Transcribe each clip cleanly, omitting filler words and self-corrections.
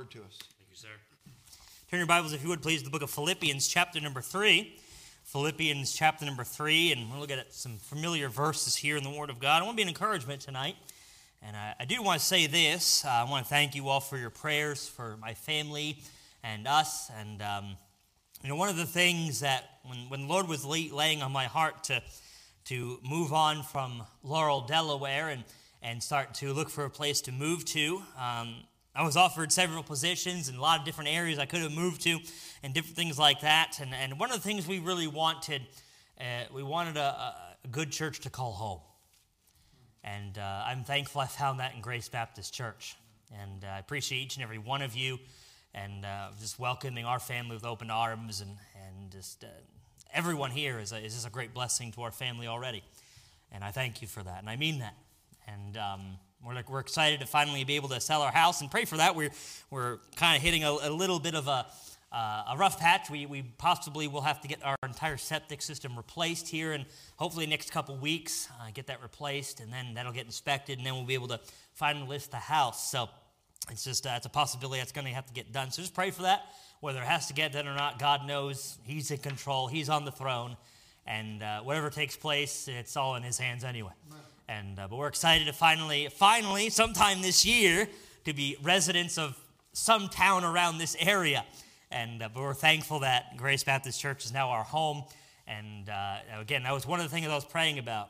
word to us. Thank you, sir. Turn your Bibles, if you would, please, to the book of Philippians, chapter number 3. Philippians, chapter number 3, and we'll look at some familiar verses here in the Word of God. I want to be an encouragement tonight, and I do want to say this. I want to thank you all for your prayers for my family and us, and one of the things that when the Lord was laying on my heart to move on from Laurel, Delaware, and start to look for a place to move to, I was offered several positions in a lot of different areas I could have moved to and different things like that. And one of the things we really wanted, we wanted a good church to call home. And I'm thankful I found that in Grace Baptist Church. And I appreciate each and every one of you and just welcoming our family with open arms. And just everyone here is just a great blessing to our family already. And I thank you for that. And I mean that. And we're excited to finally be able to sell our house and pray for that. We're kind of hitting a little bit of a rough patch. We possibly will have to get our entire septic system replaced here, and hopefully next couple weeks get that replaced, and then that'll get inspected, and then we'll be able to finally list the house. So it's just it's a possibility that's going to have to get done. So just pray for that. Whether it has to get done or not, God knows. He's in control. He's on the throne, and whatever takes place, it's all in His hands anyway. But we're excited to finally, sometime this year, to be residents of some town around this area. But we're thankful that Grace Baptist Church is now our home. And again, that was one of the things I was praying about,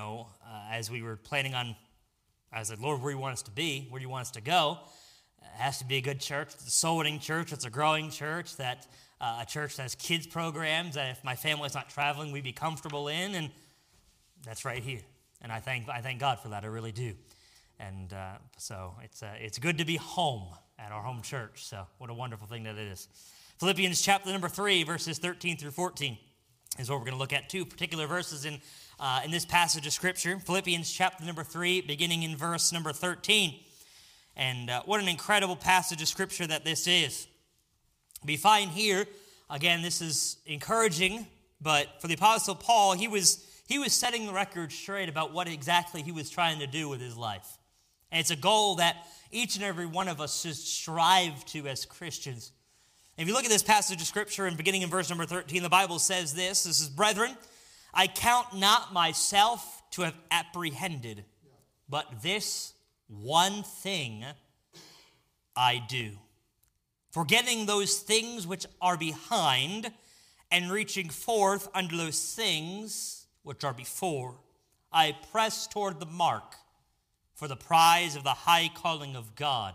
as we were planning on, I said, Lord, where do you want us to be? Where do you want us to go? It has to be a good church. It's a soul-winning church. It's a growing church. That a church that has kids programs that if my family's not traveling, we'd be comfortable in. And that's right here. And I thank God for that. I really do. And so it's good to be home at our home church. So what a wonderful thing that it is. Philippians chapter number 3, verses 13 through 14 is what we're going to look at. Two particular verses in this passage of Scripture. Philippians chapter number 3, beginning in verse number 13. And what an incredible passage of Scripture that this is. We find here, again, this is encouraging, but for the Apostle Paul, he was setting the record straight about what exactly he was trying to do with his life. And it's a goal that each and every one of us should strive to as Christians. If you look at this passage of Scripture and beginning in verse number 13, the Bible says this is, Brethren, I count not myself to have apprehended, but this one thing I do. Forgetting those things which are behind and reaching forth unto those things which are before, I press toward the mark for the prize of the high calling of God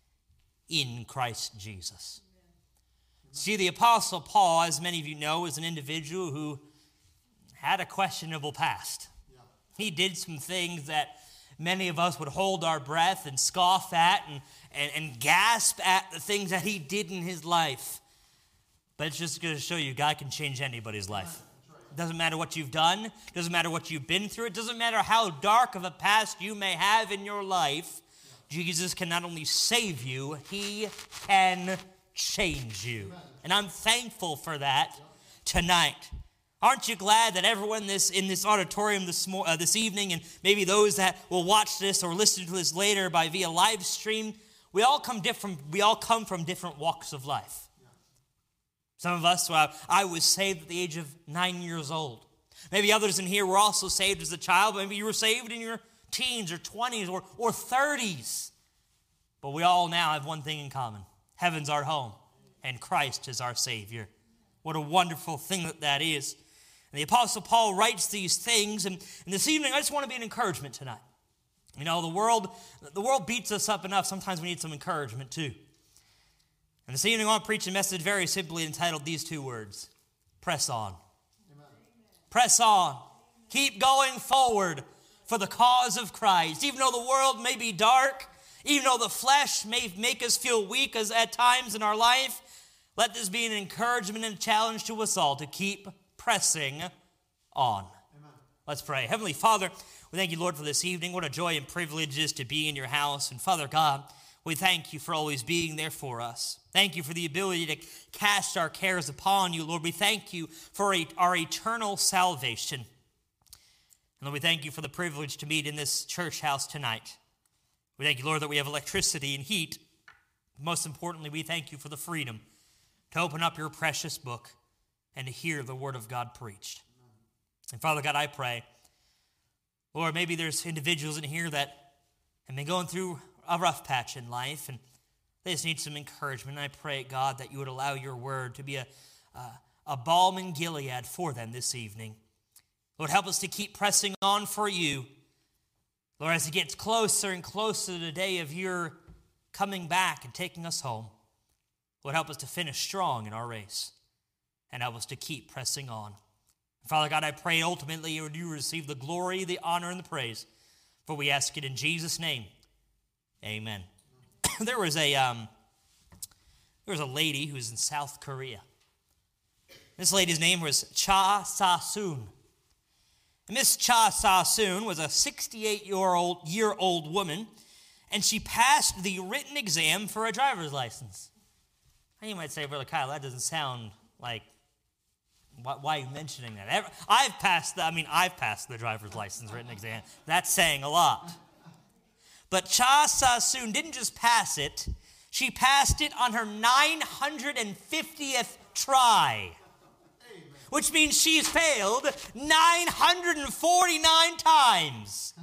in Christ Jesus. Amen. See, the Apostle Paul, as many of you know, is an individual who had a questionable past. Yeah. He did some things that many of us would hold our breath and scoff at and gasp at the things that he did in his life. But it's just going to show you God can change anybody's life. It doesn't matter what you've done. It doesn't matter what you've been through. It doesn't matter how dark of a past you may have in your life. Jesus can not only save you, He can change you. And I'm thankful for that tonight. Aren't you glad that everyone in this auditorium this evening, and maybe those that will watch this or listen to this later via live stream, we all come from different walks of life. Some of us, I was saved at the age of 9 years old. Maybe others in here were also saved as a child. Maybe you were saved in your teens or 20s or 30s. But we all now have one thing in common. Heaven's our home, and Christ is our Savior. What a wonderful thing that is. And the Apostle Paul writes these things, and this evening I just want to be an encouragement tonight. The world beats us up enough. Sometimes we need some encouragement too. And this evening I want to preach a message very simply entitled these two words: press on. Amen. Press on. Keep going forward for the cause of Christ. Even though the world may be dark, even though the flesh may make us feel weak as at times in our life, let this be an encouragement and a challenge to us all to keep pressing on. Amen. Let's pray. Heavenly Father, we thank you, Lord, for this evening. What a joy and privilege it is to be in your house. And Father God, we thank you for always being there for us. Thank you for the ability to cast our cares upon you, Lord. We thank you for our eternal salvation. And Lord, we thank you for the privilege to meet in this church house tonight. We thank you, Lord, that we have electricity and heat. Most importantly, we thank you for the freedom to open up your precious book and to hear the word of God preached. And Father God, I pray, Lord, maybe there's individuals in here that have been going through a rough patch in life and they just need some encouragement. And I pray, God, that you would allow your word to be a balm in Gilead for them this evening. Lord, help us to keep pressing on for you. Lord, as it gets closer and closer to the day of your coming back and taking us home, Lord, help us to finish strong in our race and help us to keep pressing on. Father God, I pray ultimately you receive the glory, the honor, and the praise, for we ask it in Jesus' name. Amen. There was a lady who was in South Korea. This lady's name was Cha Sa-soon. And Miss Cha Sa-soon was a 68-year-old woman, and she passed the written exam for a driver's license. And you might say, Brother Kyle, that doesn't sound like, why are you mentioning that? I've passed the driver's license written exam. That's saying a lot. But Cha Sa-soon didn't just pass it, she passed it on her 950th try. Which means she's failed 949 times.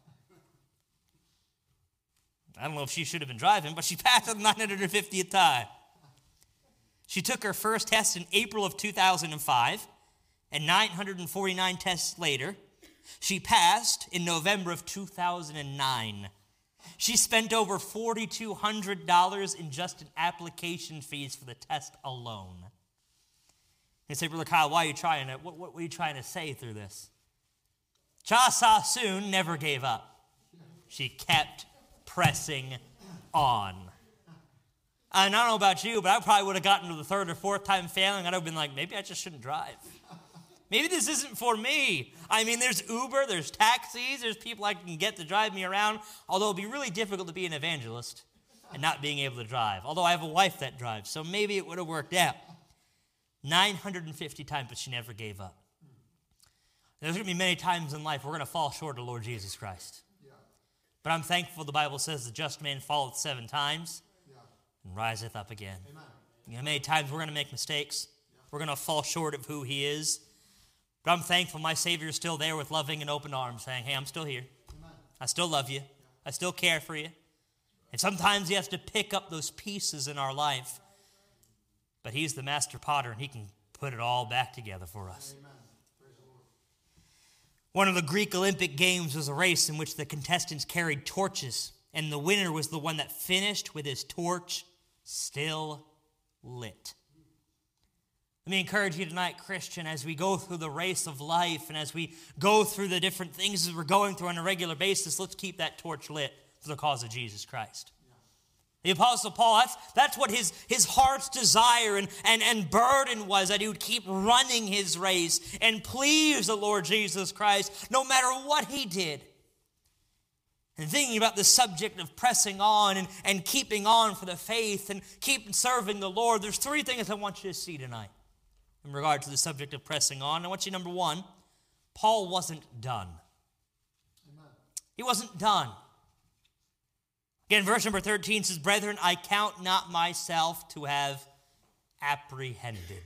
I don't know if she should have been driving, but she passed it the 950th time. She took her first test in April of 2005, and 949 tests later, she passed in November of 2009. She spent over $4,200 in just in application fees for the test alone. You say, Brother Kyle, why are you trying it? What were you trying to say through this? Cha Sa-soon never gave up. She kept pressing on. And I don't know about you, but I probably would have gotten to the third or fourth time failing. I'd have been like, maybe I just shouldn't drive. Maybe this isn't for me. I mean, there's Uber, there's taxis, there's people I can get to drive me around. Although it'd be really difficult to be an evangelist and not being able to drive. Although I have a wife that drives, so maybe it would have worked out. 950 times, but she never gave up. There's going to be many times in life we're going to fall short of Lord Jesus Christ. Yeah. But I'm thankful the Bible says the just man falleth 7 times and riseth up again. Amen. You know, many times we're going to make mistakes. Yeah. We're going to fall short of who he is. But I'm thankful my Savior is still there with loving and open arms saying, hey, I'm still here. Amen. I still love you. Yeah. I still care for you. And sometimes he has to pick up those pieces in our life. But he's the master potter, and he can put it all back together for us. Amen. Praise the Lord. One of the Greek Olympic Games was a race in which the contestants carried torches, and the winner was the one that finished with his torch still lit. Let me encourage you tonight, Christian, as we go through the race of life and as we go through the different things that we're going through on a regular basis, let's keep that torch lit for the cause of Jesus Christ. The Apostle Paul, that's what his heart's desire and burden was, that he would keep running his race and please the Lord Jesus Christ no matter what he did. And thinking about the subject of pressing on and keeping on for the faith and keep serving the Lord, there's 3 things I want you to see tonight in regard to the subject of pressing on. I want you, number 1, Paul wasn't done. Amen. He wasn't done. Again, verse number 13 says, Brethren, I count not myself to have apprehended.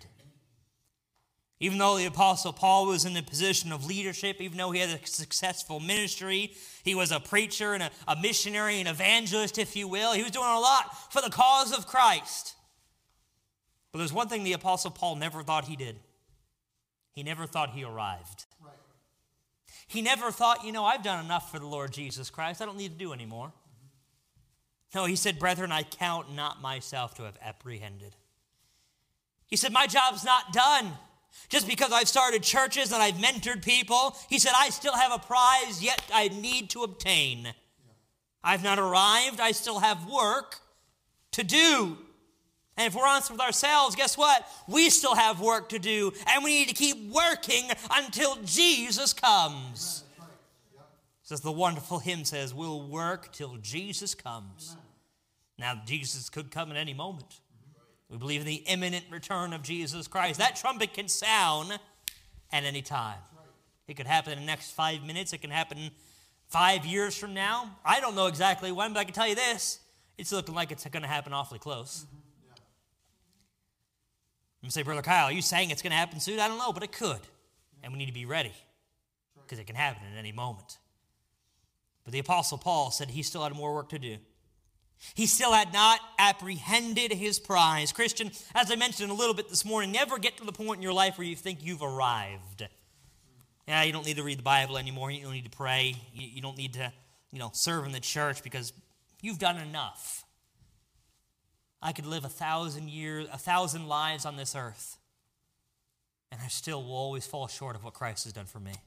Even though the Apostle Paul was in a position of leadership, even though he had a successful ministry, he was a preacher and a missionary, an evangelist, if you will. He was doing a lot for the cause of Christ. But there's one thing the Apostle Paul never thought he did. He never thought he arrived. Right. He never thought, I've done enough for the Lord Jesus Christ. I don't need to do any more. No, he said, Brethren, I count not myself to have apprehended. He said, my job's not done. Just because I've started churches and I've mentored people, he said, I still have a prize yet I need to obtain. Yeah. I've not arrived. I still have work to do. And if we're honest with ourselves, guess what? We still have work to do, and we need to keep working until Jesus comes. Right. Yep. As the wonderful hymn says, we'll work till Jesus comes. Amen. Now, Jesus could come at any moment. We believe in the imminent return of Jesus Christ. That trumpet can sound at any time. It could happen in the next 5 minutes. It can happen 5 years from now. I don't know exactly when, but I can tell you this. it's looking like it's going to happen awfully close. Mm-hmm. Yeah. I'm going to say, Brother Kyle, are you saying it's going to happen soon? I don't know, but it could. And we need to be ready because it can happen at any moment. But the Apostle Paul said he still had more work to do. He still had not apprehended his prize. Christian, as I mentioned a little bit this morning, never get to the point in your life where you think you've arrived. Yeah, you don't need to read the Bible anymore. You don't need to pray. You don't need to, serve in the church because you've done enough. I could live 1,000 lives on this earth, and I still will always fall short of what Christ has done for me.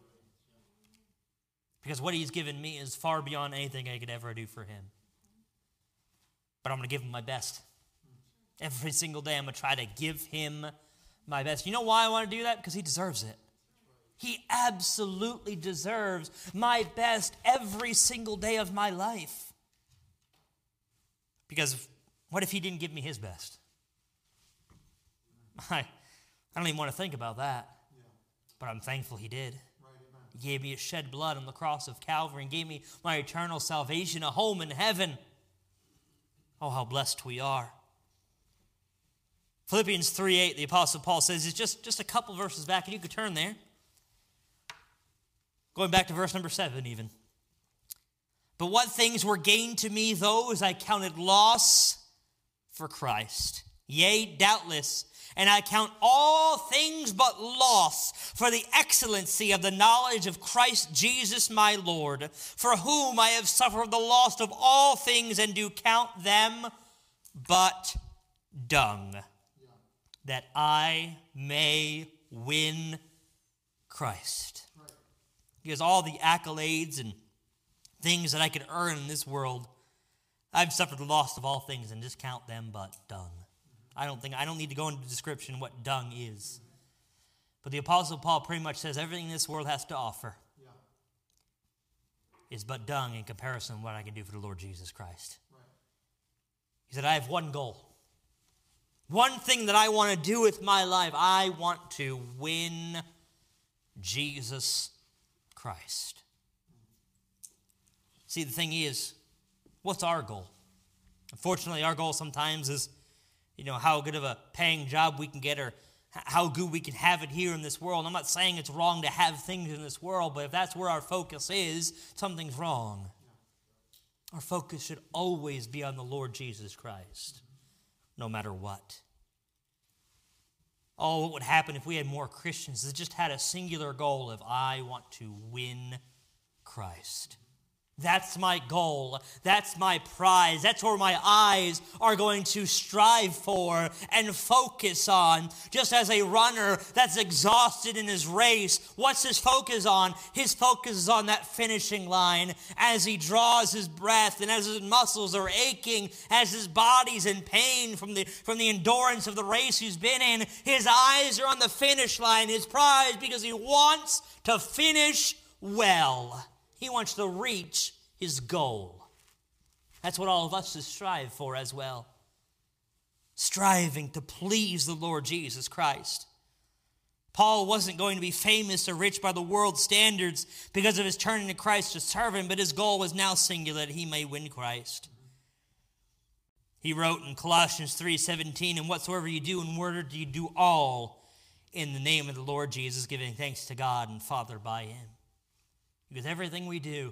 Because what he's given me is far beyond anything I could ever do for him. But I'm going to give him my best. Every single day I'm going to try to give him my best. You know why I want to do that? Because he deserves it. He absolutely deserves my best every single day of my life. Because what if he didn't give me his best? I don't even want to think about that. But I'm thankful he did. He gave me his shed blood on the cross of Calvary and gave me my eternal salvation, a home in heaven. Oh, how blessed we are. Philippians 3:8, the Apostle Paul says, it's just a couple verses back, and you could turn there. Going back to verse number 7 even. But what things were gained to me, those I counted loss for Christ. Yea, doubtless, and I count all things but loss for the excellency of the knowledge of Christ Jesus my Lord, for whom I have suffered the loss of all things, and do count them but dung, that I may win Christ. Because all the accolades and things that I could earn in this world, I've suffered the loss of all things and just count them but dung. I don't need to go into the description what dung is. But the Apostle Paul pretty much says everything this world has to offer is but dung in comparison to what I can do for the Lord Jesus Christ. Right. He said, I have one goal. One thing that I want to do with my life. I want to win Jesus Christ. See, the thing is, what's our goal? Unfortunately, our goal sometimes is, how good of a paying job we can get or how good we can have it here in this world. I'm not saying it's wrong to have things in this world, but if that's where our focus is, something's wrong. Our focus should always be on the Lord Jesus Christ, no matter what. Oh, what would happen if we had more Christians that just had a singular goal of, I want to win Christ. That's my goal. That's my prize. That's where my eyes are going to strive for and focus on. Just as a runner that's exhausted in his race, what's his focus on? His focus is on that finishing line as he draws his breath and as his muscles are aching, as his body's in pain from the endurance of the race he's been in. His eyes are on the finish line, his prize, because he wants to finish well. He wants to reach his goal. That's what all of us should strive for as well. Striving to please the Lord Jesus Christ. Paul wasn't going to be famous or rich by the world's standards because of his turning to Christ to serve him, but his goal was now singular, that he may win Christ. He wrote in Colossians 3:17, and whatsoever you do in word, you do all in the name of the Lord Jesus, giving thanks to God and Father by him. Because everything we do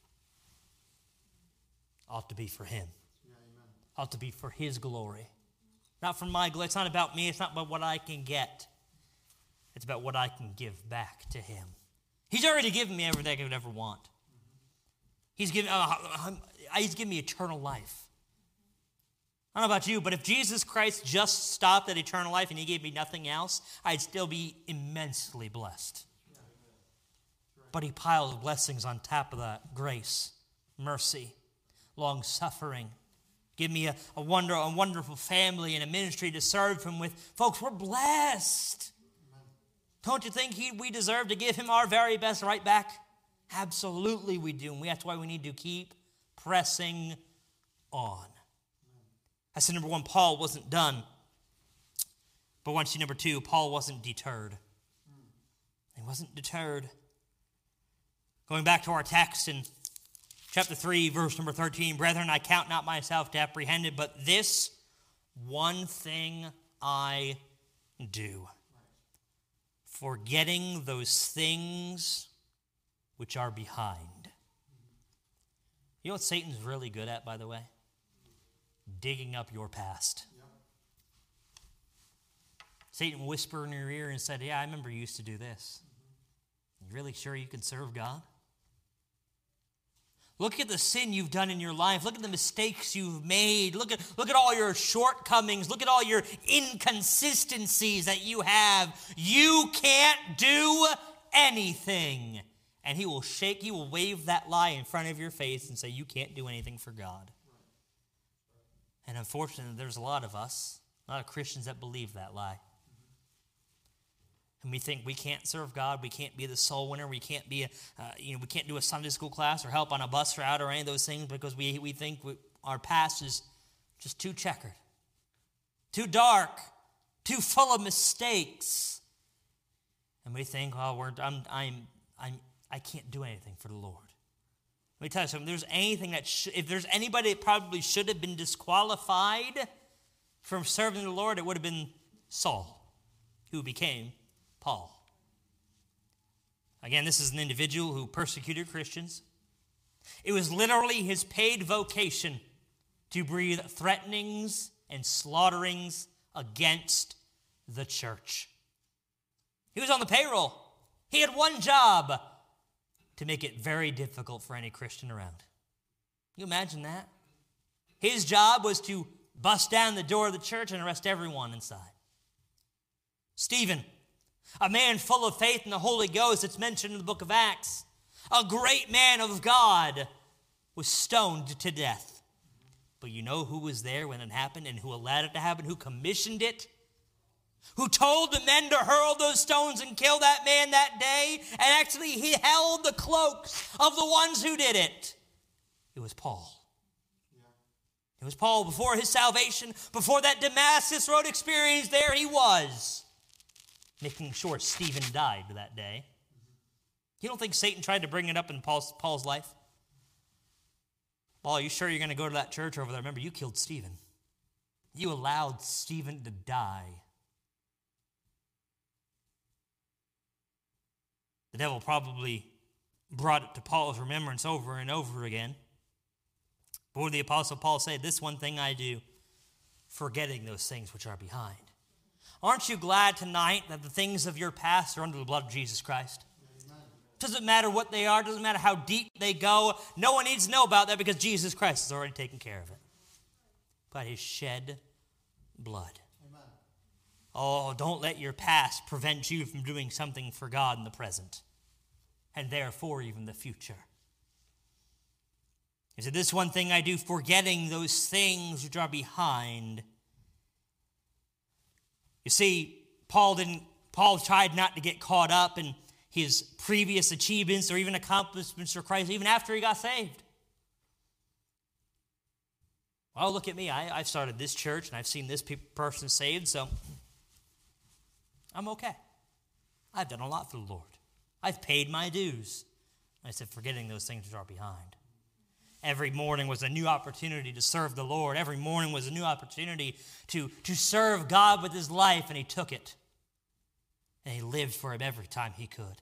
ought to be for him. Ought to be for his glory. Not for my glory. It's not about me. It's not about what I can get. It's about what I can give back to him. He's already given me everything I could ever want. He's given me eternal life. I don't know about you, but if Jesus Christ just stopped at eternal life and he gave me nothing else, I'd still be immensely blessed. But he piles blessings on top of that. Grace, mercy, long-suffering. Give me a wonderful family and a ministry to serve him with. Folks, we're blessed. Don't you think we deserve to give him our very best right back? Absolutely we do. And that's why we need to keep pressing on. That's number one, Paul wasn't done. But once you number two, Paul wasn't deterred. He wasn't deterred. Going back to our text in Chapter 3, verse number 13, brethren, I count not myself to apprehend it, but this one thing I do, forgetting those things which are behind. You know what Satan's really good at, by the way? Digging up your past. Yep. Satan will whisper in your ear and said, yeah, I remember you used to do this. You really sure you can serve God? Look at the sin you've done in your life. Look at the mistakes you've made. Look at all your shortcomings. Look at all your inconsistencies that you have. You can't do anything. And he will wave that lie in front of your face and say, you can't do anything for God. And unfortunately, there's a lot of us, a lot of Christians that believe that lie. And we think we can't serve God, we can't be the soul winner, we can't be we can't do a Sunday school class or help on a bus route or any of those things because we think our past is just too checkered, too dark, too full of mistakes. And we think, oh, I can't do anything for the Lord. Let me tell you something. If there's anybody that probably should have been disqualified from serving the Lord, it would have been Saul, who became Paul. Again, this is an individual who persecuted Christians. It was literally his paid vocation to breathe threatenings and slaughterings against the church. He was on the payroll. He had one job: to make it very difficult for any Christian around. Can you imagine that? His job was to bust down the door of the church and arrest everyone inside. Stephen, a man full of faith in the Holy Ghost that's mentioned in the book of Acts, a great man of God, was stoned to death. But you know who was there when it happened and who allowed it to happen, who commissioned it? Who told the men to hurl those stones and kill that man that day, and actually he held the cloaks of the ones who did it. It was Paul. Yeah. It was Paul. Before his salvation, before that Damascus Road experience, there he was, making sure Stephen died that day. You don't think Satan tried to bring it up in Paul's life? Paul, are you sure you're going to go to that church over there? Remember, you killed Stephen. You allowed Stephen to die. The devil probably brought it to Paul's remembrance over and over again. But what did the Apostle Paul say? This one thing I do, forgetting those things which are behind. Aren't you glad tonight that the things of your past are under the blood of Jesus Christ? Amen. Doesn't matter what they are, doesn't matter how deep they go. No one needs to know about that because Jesus Christ has already taken care of it by his shed blood. Amen. Oh, don't let your past prevent you from doing something for God in the present, and therefore even the future. He said, this one thing I do, forgetting those things which are behind. You see, Paul tried not to get caught up in his previous achievements or even accomplishments for Christ, even after he got saved. Well, look at me. I've started this church and I've seen this person saved, so I'm okay. I've done a lot for the Lord. I've paid my dues. I said, forgetting those things which are behind. Every morning was a new opportunity to serve the Lord. Every morning was a new opportunity to serve God with his life, and he took it. And he lived for him every time he could.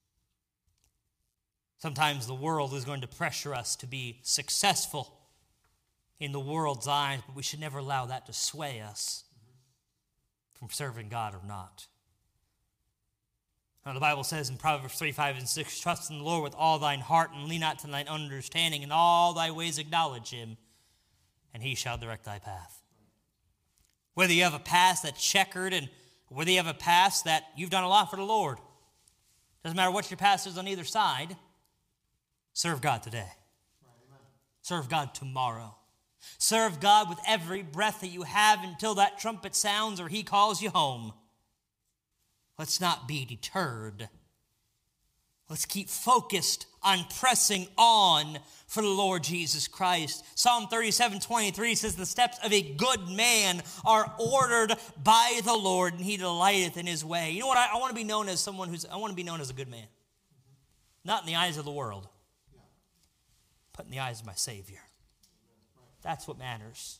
Sometimes the world is going to pressure us to be successful in the world's eyes, but we should never allow that to sway us from serving God or not. Now, the Bible says in Proverbs 3, 5, and 6, trust in the Lord with all thine heart and lean not to thine understanding. In all thy ways acknowledge him, and he shall direct thy path. Whether you have a past that's checkered and whether you have a past that you've done a lot for the Lord, doesn't matter what your past is on either side, serve God today. Right, serve God tomorrow. Serve God with every breath that you have until that trumpet sounds or he calls you home. Let's not be deterred. Let's keep focused on pressing on for the Lord Jesus Christ. Psalm 37:23 says, the steps of a good man are ordered by the Lord, and he delighteth in his way. You know what? I want to be known as I want to be known as a good man. Not in the eyes of the world, put in the eyes of my Savior. That's what matters.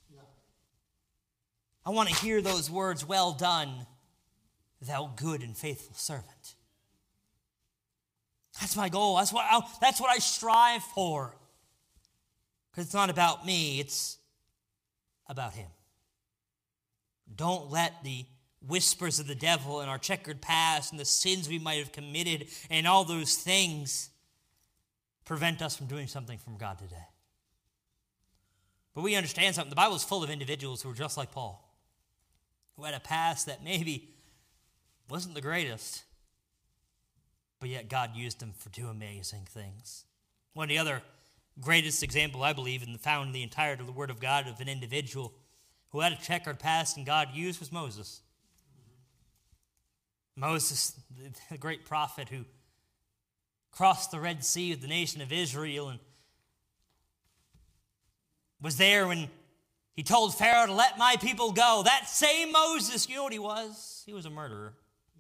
I want to hear those words, well done, thou good and faithful servant. That's my goal. That's what I strive for. Because it's not about me, it's about him. Don't let the whispers of the devil and our checkered past and the sins we might have committed and all those things prevent us from doing something from God today. But we understand something. The Bible is full of individuals who are just like Paul, who had a past that maybe wasn't the greatest, but yet God used them to do amazing things. One of the other greatest example, I believe, found in the entirety of the Word of God of an individual who had a checkered past and God used was Moses. Moses, the great prophet who crossed the Red Sea with the nation of Israel and was there when he told Pharaoh to let my people go. That same Moses, you know what he was? He was a murderer.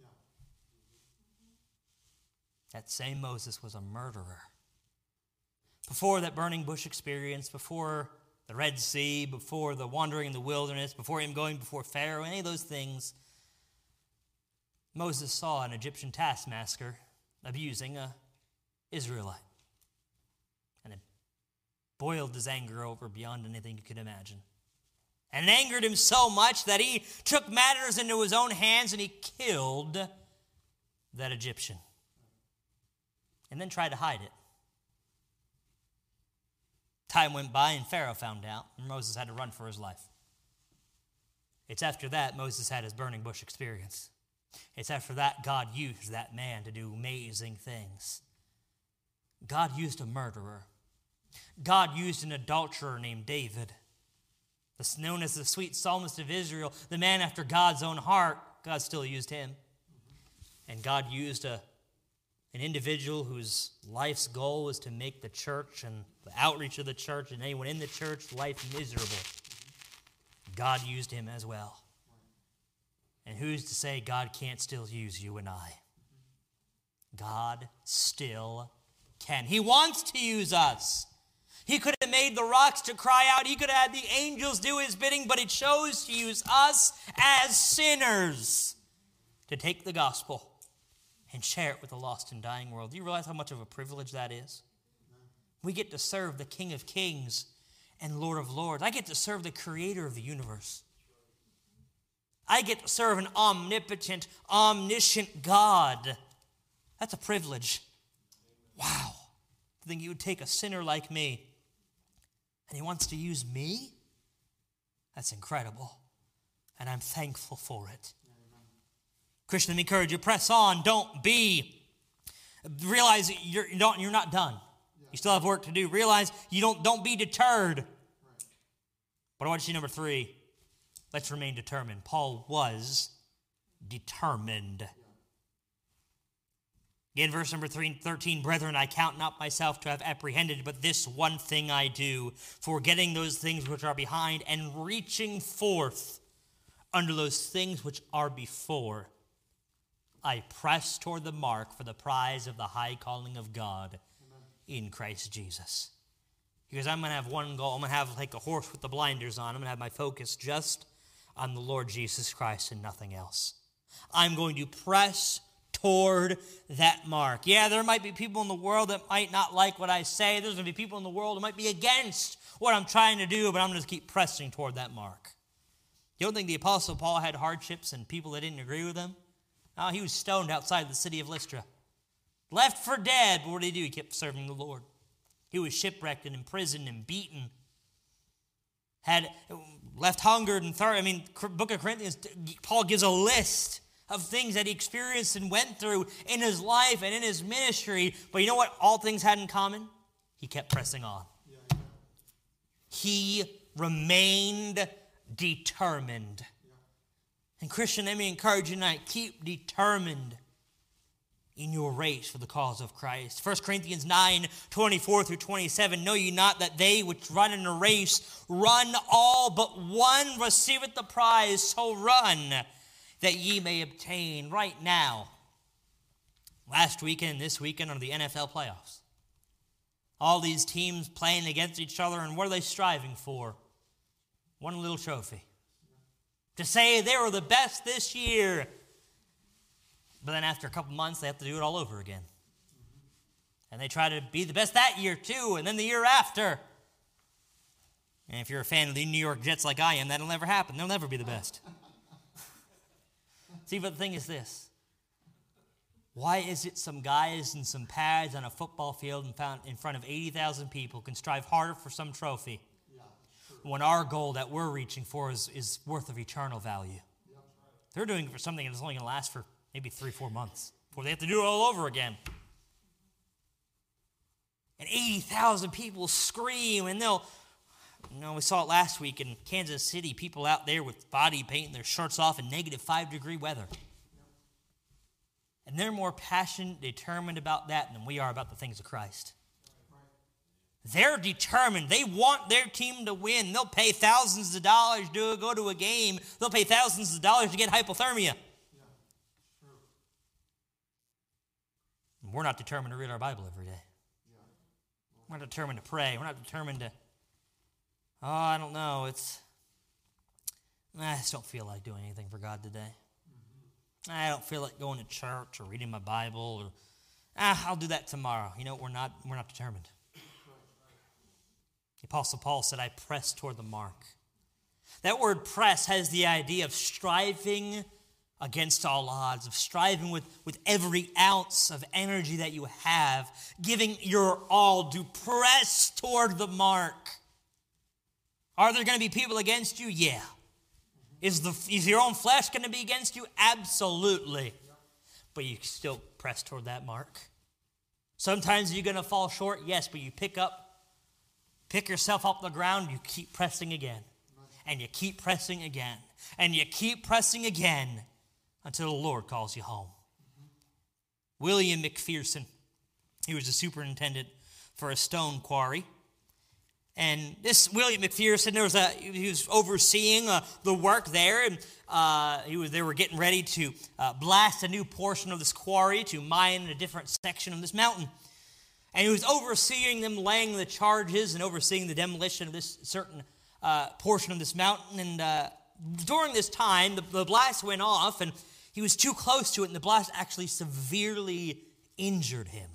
That same Moses was a murderer. Before that burning bush experience, before the Red Sea, before the wandering in the wilderness, before him going before Pharaoh, any of those things, Moses saw an Egyptian taskmaster abusing an Israelite. And it boiled his anger over beyond anything you could imagine. And it angered him so much that he took matters into his own hands and he killed that Egyptian. And then tried to hide it. Time went by and Pharaoh found out, and Moses had to run for his life. It's after that Moses had his burning bush experience. It's after that God used that man to do amazing things. God used a murderer. God used an adulterer named David, known as the sweet psalmist of Israel, the man after God's own heart. God still used him. And God used an individual whose life's goal was to make the church and the outreach of the church and anyone in the church life miserable. God used him as well. And who's to say God can't still use you and I? God still can. He wants to use us. He could have made the rocks to cry out. He could have had the angels do his bidding, but he chose to use us as sinners to take the gospel and share it with the lost and dying world. Do you realize how much of a privilege that is? We get to serve the King of Kings and Lord of Lords. I get to serve the Creator of the universe. I get to serve an omnipotent, omniscient God. That's a privilege. Wow. To think you would take a sinner like me and he wants to use me? That's incredible. And I'm thankful for it. Christian, let me encourage you, press on. Realize you're not done. You still have work to do. Realize don't be deterred. But I want you to see number 3. Let's remain determined. Paul was determined. Again, verse number 13, brethren, I count not myself to have apprehended, but this one thing I do, forgetting those things which are behind and reaching forth unto those things which are before. I press toward the mark for the prize of the high calling of God in Christ Jesus. Because I'm going to have one goal. I'm going to have like a horse with the blinders on. I'm going to have my focus just on the Lord Jesus Christ and nothing else. I'm going to press toward that mark. Yeah, there might be people in the world that might not like what I say. There's going to be people in the world that might be against what I'm trying to do, but I'm going to keep pressing toward that mark. You don't think the Apostle Paul had hardships and people that didn't agree with him? No, he was stoned outside the city of Lystra. Left for dead, but what did he do? He kept serving the Lord. He was shipwrecked and imprisoned and beaten. Had left hungered and thirsty. Book of Corinthians, Paul gives a list of things that he experienced and went through in his life and in his ministry. But you know what all things had in common? He kept pressing on. Yeah. He remained determined. Yeah. And Christian, let me encourage you tonight, keep determined in your race for the cause of Christ. 1 Corinthians 9:24-27, know ye not that they which run in a race run all, but one receiveth the prize, so run that ye may obtain. Right now, last weekend and this weekend are the NFL playoffs. All these teams playing against each other, and what are they striving for? One little trophy. To say they were the best this year. But then after a couple months, they have to do it all over again. And they try to be the best that year too, and then the year after. And if you're a fan of the New York Jets like I am, that'll never happen. They'll never be the best. See, but the thing is this. Why is it some guys in some pads on a football field in front of 80,000 people can strive harder for some trophy when our goal that we're reaching for is worth of eternal value? They're doing it for something that's only going to last for maybe 3-4 months before they have to do it all over again. And 80,000 people scream, and we saw it last week in Kansas City, people out there with body paint and their shirts off in -5-degree weather. And they're more passionate, determined about that than we are about the things of Christ. They're determined. They want their team to win. They'll pay thousands of dollars to go to a game. They'll pay thousands of dollars to get hypothermia. We're not determined to read our Bible every day. We're not determined to pray. We're not determined to, I don't know, I just don't feel like doing anything for God today. I don't feel like going to church or reading my Bible. Or, I'll do that tomorrow. You know, we're not determined. The Apostle Paul said, I press toward the mark. That word press has the idea of striving against all odds, of striving with every ounce of energy that you have, giving your all to press toward the mark. Are there going to be people against you? Yeah. Is your own flesh going to be against you? Absolutely. But you still press toward that mark. Sometimes you're going to fall short, yes, but you pick yourself up the ground, you keep pressing again. And you keep pressing again. And you keep pressing again until the Lord calls you home. William McPherson, he was a superintendent for a stone quarry. And this William McPherson, he was overseeing the work there, and they were getting ready to blast a new portion of this quarry to mine in a different section of this mountain. And he was overseeing them laying the charges and overseeing the demolition of this certain portion of this mountain. And during this time, the blast went off, and he was too close to it, and the blast actually severely injured him.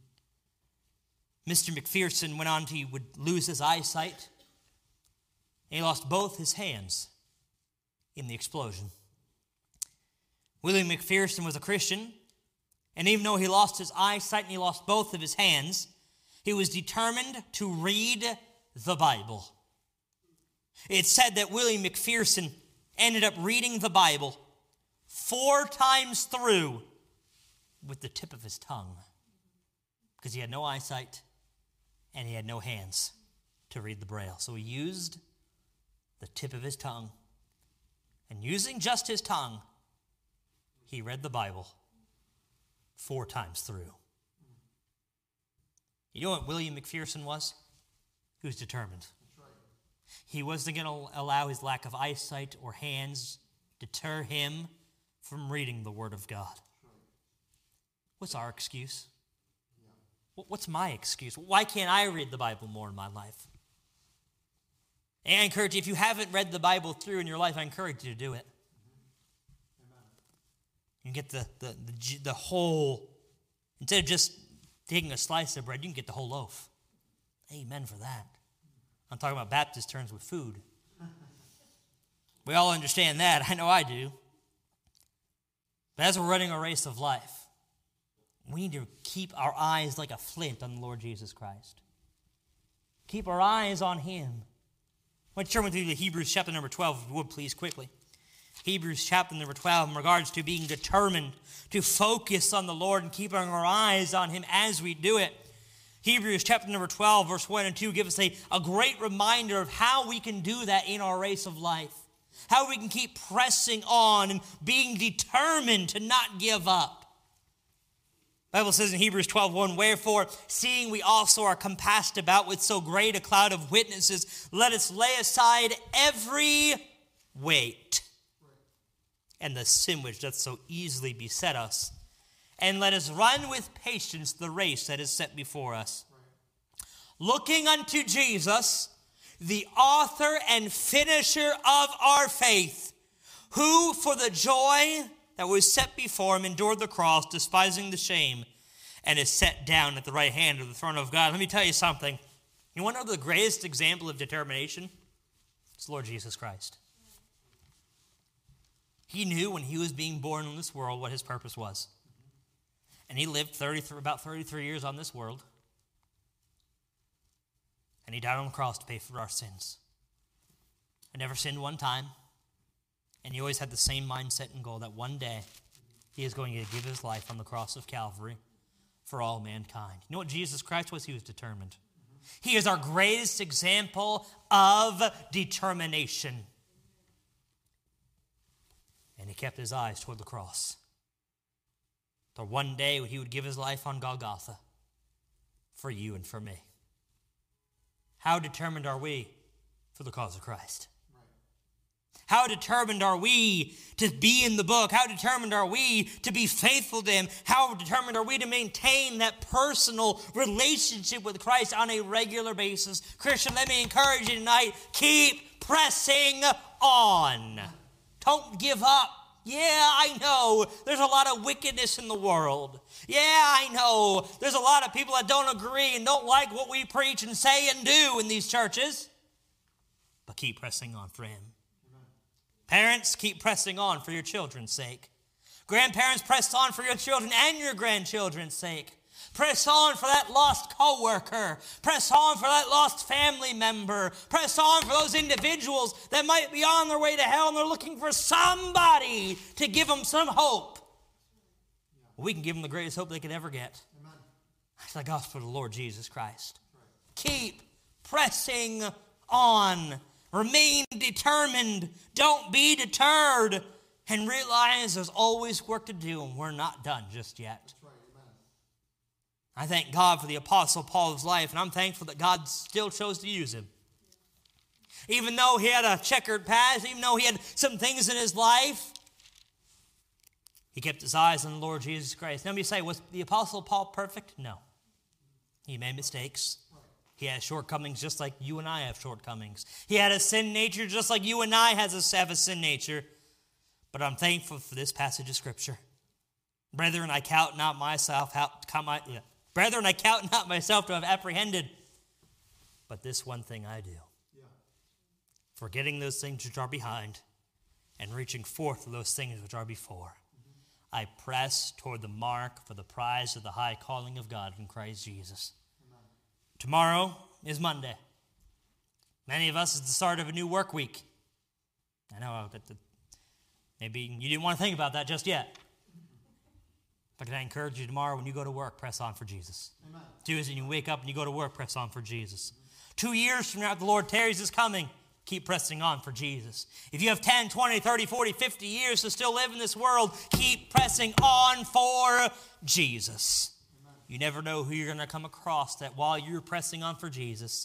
Mr. McPherson went on he would lose his eyesight, and he lost both his hands in the explosion. William McPherson was a Christian, and even though he lost his eyesight and he lost both of his hands, he was determined to read the Bible. It's said that William McPherson ended up reading the Bible 4 times through with the tip of his tongue because he had no eyesight and he had no hands to read the Braille. So he used the tip of his tongue, and using just his tongue, he read the Bible 4 times through. You know what William McPherson was? He was determined. He wasn't going to allow his lack of eyesight or hands deter him from reading the Word of God. What's our excuse? What's my excuse? Why can't I read the Bible more in my life? And I encourage you, if you haven't read the Bible through in your life, I encourage you to do it. You can get the whole, instead of just taking a slice of bread, you can get the whole loaf. Amen for that. I'm talking about Baptist terms with food. We all understand that. I know I do. But as we're running a race of life, we need to keep our eyes like a flint on the Lord Jesus Christ. Keep our eyes on Him. I want to turn with you to Hebrews chapter number 12, if you would please, quickly. Hebrews chapter number 12 in regards to being determined to focus on the Lord and keeping our eyes on Him as we do it. Hebrews chapter number 12, verse 1 and 2 give us a great reminder of how we can do that in our race of life. How we can keep pressing on and being determined to not give up. The Bible says in Hebrews 12:1, wherefore, seeing we also are compassed about with so great a cloud of witnesses, let us lay aside every weight and the sin which doth so easily beset us, and let us run with patience the race that is set before us. looking unto Jesus, the author and finisher of our faith, who for the joy that was set before him endured the cross, despising the shame, and is set down at the right hand of the throne of God. Let me tell you something. You want to know the greatest example of determination? It's Lord Jesus Christ. He knew when he was being born in this world what his purpose was. And he lived about 33 years on this world. And he died on the cross to pay for our sins. I never sinned one time. And he always had the same mindset and goal that one day he is going to give his life on the cross of Calvary for all mankind. You know what Jesus Christ was? He was determined. He is our greatest example of determination. And he kept his eyes toward the cross. For one day he would give his life on Golgotha for you and for me. How determined are we for the cause of Christ? How determined are we to be in the book? How determined are we to be faithful to him? How determined are we to maintain that personal relationship with Christ on a regular basis? Christian, let me encourage you tonight, keep pressing on. Don't give up. Yeah, I know there's a lot of wickedness in the world. Yeah, I know there's a lot of people that don't agree and don't like what we preach and say and do in these churches. But keep pressing on for him. Parents, keep pressing on for your children's sake. Grandparents, press on for your children and your grandchildren's sake. Press on for that lost coworker. Press on for that lost family member. Press on for those individuals that might be on their way to hell and they're looking for somebody to give them some hope. Well, we can give them the greatest hope they could ever get. That's the gospel of the Lord Jesus Christ. Keep pressing on. Remain determined. Don't be deterred. And realize there's always work to do and we're not done just yet. I thank God for the Apostle Paul's life, and I'm thankful that God still chose to use him. Even though he had a checkered past, even though he had some things in his life, he kept his eyes on the Lord Jesus Christ. Now, let me say, was the Apostle Paul perfect? No. He made mistakes. He had shortcomings just like you and I have shortcomings. He had a sin nature just like you and I have a sin nature. But I'm thankful for this passage of Scripture. Brethren, I count not myself to have apprehended, but this one thing I do. Forgetting those things which are behind and reaching forth to those things which are before. I press toward the mark for the prize of the high calling of God in Christ Jesus. Tomorrow is Monday. Many of us, it's the start of a new work week. I know that maybe you didn't want to think about that just yet. But can I encourage you tomorrow when you go to work, press on for Jesus. Amen. Tuesday, when you wake up and you go to work, press on for Jesus. 2 years from now, the Lord tarries is coming. Keep pressing on for Jesus. If you have 10, 20, 30, 40, 50 years to still live in this world, keep pressing on for Jesus. You never know who you're going to come across that while you're pressing on for Jesus,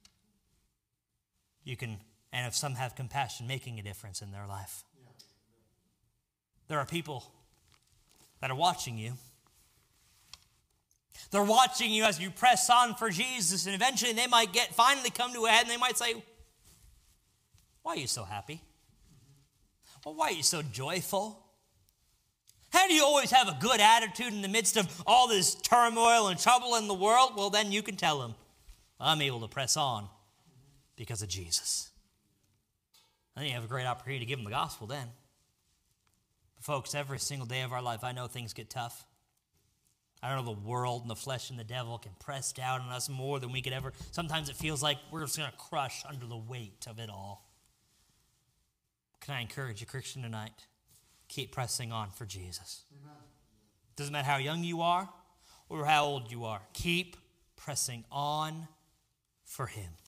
you can, and if some have compassion, making a difference in their life. There are people that are watching you. They're watching you as you press on for Jesus, and eventually they might finally come to a head and they might say, why are you so happy? Well, why are you so joyful? How do you always have a good attitude in the midst of all this turmoil and trouble in the world? Well, then you can tell them, I'm able to press on because of Jesus. I think you have a great opportunity to give them the gospel then. But folks, every single day of our life, I know things get tough. I know the world and the flesh and the devil can press down on us more than we could ever. Sometimes it feels like we're just going to crush under the weight of it all. Can I encourage you, Christian, tonight? Keep pressing on for Jesus. Amen. Doesn't matter how young you are or how old you are. Keep pressing on for him.